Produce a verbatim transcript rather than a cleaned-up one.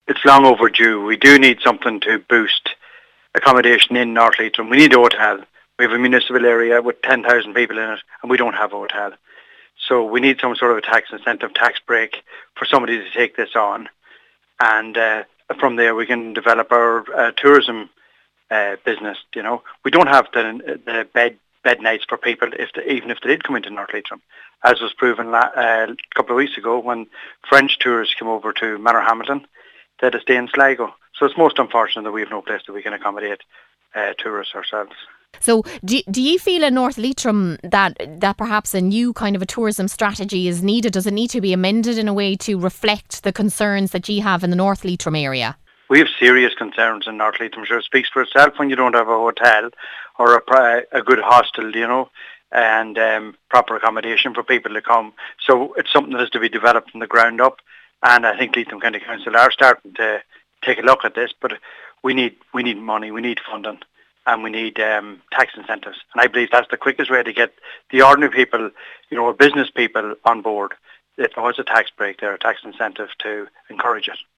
it's long overdue. We do need something to boost accommodation in North Leitrim. We need a hotel. We have a municipal area with ten thousand people in it, and we don't have a hotel. So we need some sort of a tax incentive, tax break for somebody to take this on. And uh, from there we can develop our uh, tourism uh, business, you know. We don't have the, the bed bed nights for people, if they, even if they did come into North Leitrim, as was proven la- uh, a couple of weeks ago when French tourists came over to Manorhamilton. They had to stay in Sligo. So it's most unfortunate that we have no place that we can accommodate uh, tourists ourselves. So do, do you feel in North Leitrim that that perhaps a new kind of a tourism strategy is needed? Does it need to be amended in a way to reflect the concerns that you have in the North Leitrim area? We have serious concerns in North Leitrim. Sure, it speaks for itself when you don't have a hotel or a, a good hostel, you know, and um, proper accommodation for people to come. So it's something that has to be developed from the ground up. And I think Leitrim County Council are starting to take a look at this. But we need we need money, we need funding, and we need um, tax incentives. And I believe that's the quickest way to get the ordinary people, you know, business people on board. If there was a tax break there, a tax incentive to encourage it.